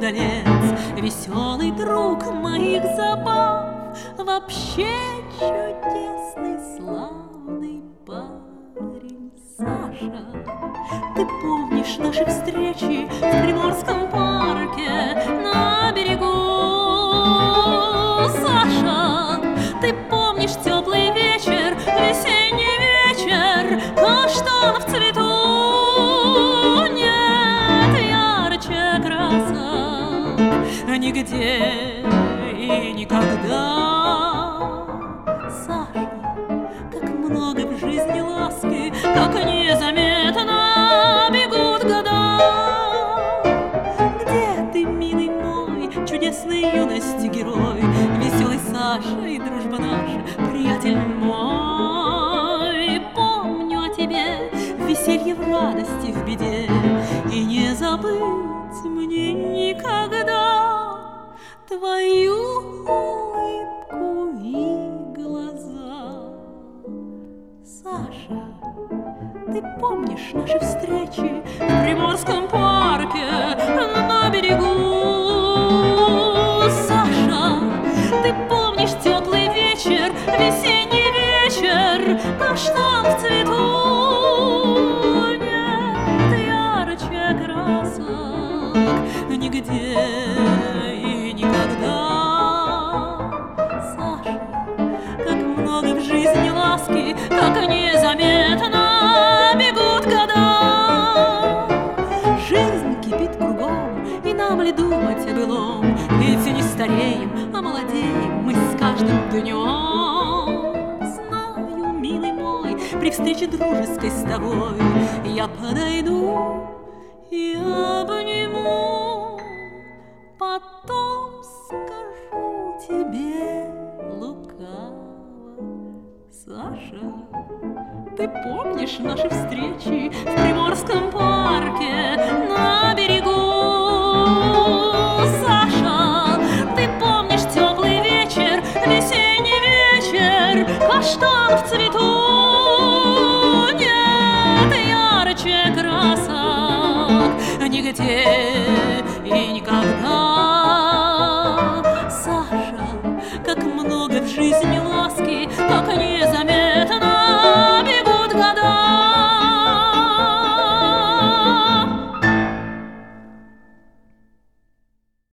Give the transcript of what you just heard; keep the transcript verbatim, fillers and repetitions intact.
удалец, веселый друг моих забав, вообще чудесный, славный парень. Саша, ты помнишь наши встречи в Приморском парке на берегу? Саша, ты помнишь теплый вечер, весенний вечер, каштан в цвету? Нет ярче красок нигде и никогда. Саша, как много в жизни ласки, как незаметно бегут года. Где ты, милый мой, чудесной юности герой, веселый Саша и дружба наша, приятель мой? Помню о тебе в веселье, в радости, в беде, и не забыть мне никогда твою улыбку и глаза. Саша, ты помнишь наши встречи в Приморском парке на берегу? Саша, ты помнишь теплый вечер, весенний вечер, каштан в цвету? Нет ярче красок нигде и никогда. Саша, как много в жизни ласки, как незаметно бегут года. Жизнь кипит кругом, и нам ли думать о былом? Ведь не стареем, а молодеем мы с каждым днем. Знаю, милый мой, при встрече дружеской с тобой я подойду и обниму, потом скажу тебе лукаво: Саша, ты помнишь наши встречи в Приморском парке на берегу? Саша, ты помнишь теплый вечер, весенний вечер, каштан в цвету? Нет ярче красок нигде и никогда.